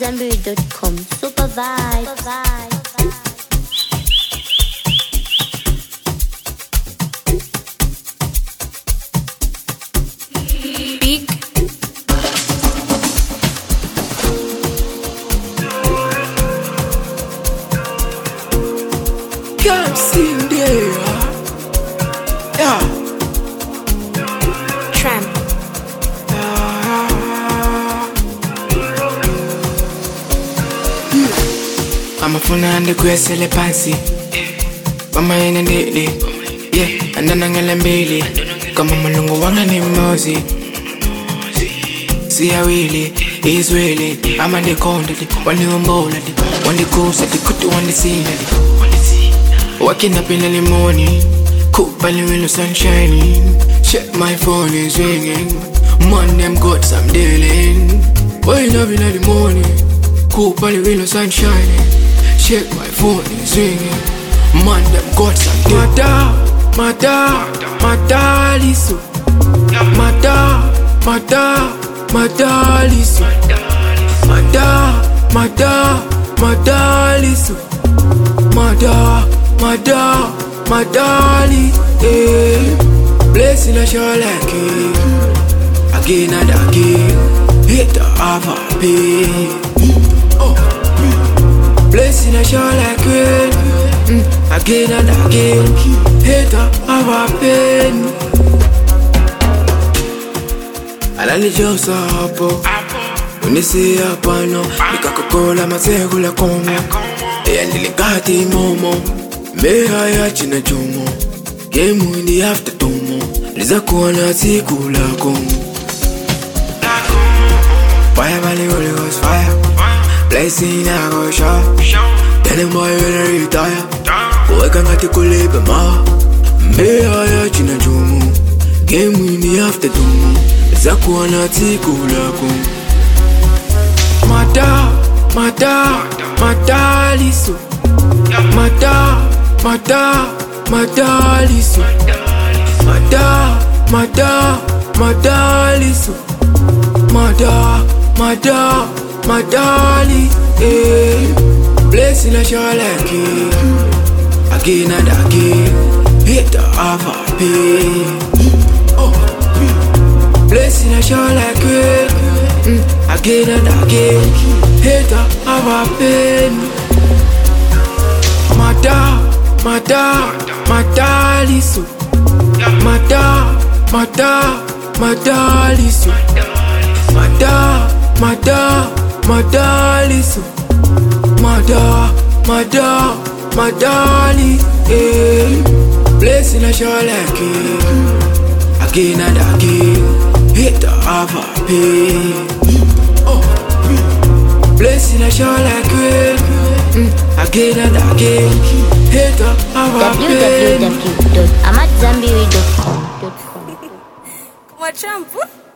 AmadZanbury.com. Super vibe. Big Can't see there. Yeah. Tramp. Amafuna ndikwesele phansi mama yena ndili yeah andana ngelembili kama malungu wanga ni mozi siyawili izwili ama ndikonda waniombola wandikusa dikutu wandisina waking up in the morning cook by the window sunshine check my phone is ringing Monday I'm got some dealing waking up in the morning cook by the window sunshine check my phone is ringing Monday I'm got some dealing Madaliso Madaliso Madaliso Madali blessing a show like it again and again hit the other pain blessing a show like it again and again hit the other pain alalijosa hapo unisia pano nikakokola mazegula komo eyandilikati momo meha ya china chomo game in the after tomo liza kuona siku lako fire valley holy ghost fire blessing I go show tell him boy when I retire uweka ngati kulipe ma meha ya china chomo game in the after tomo liza kuona siku lako Madaliso Madaliso Madaliso Madali blessing a show like it again and again hit the other pain blessing a show like it again and again hit the other pain Madaliso Madaliso Madaliso Madali blessing a show like it again and again hit the other pain blessing a show like it again and again hit the other pain www.AmadZanbury.com. Tramp.